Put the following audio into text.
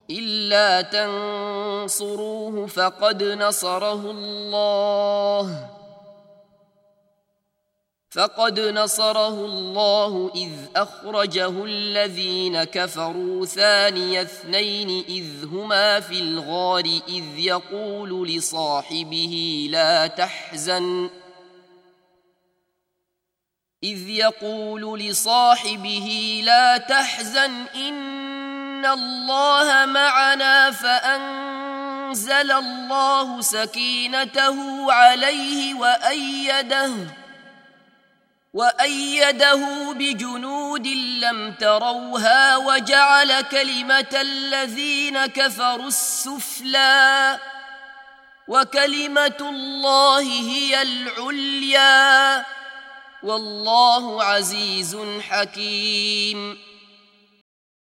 إلا تنصروه فقد نصره الله إذ أخرجه الذين كفروا ثاني اثنين إذ هما في الغار إذ يقول لصاحبه لا تحزن إن الله معنا فأنزل الله سكينته عليه وأيده بجنود لم تروها وجعل كلمة الذين كفروا السفلى وكلمة الله هي العليا والله عزيز حكيم.